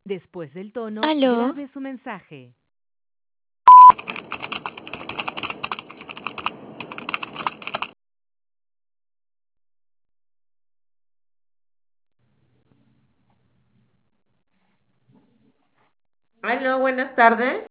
Después del tono, Aló, grabe su mensaje. Aló, buenas tardes.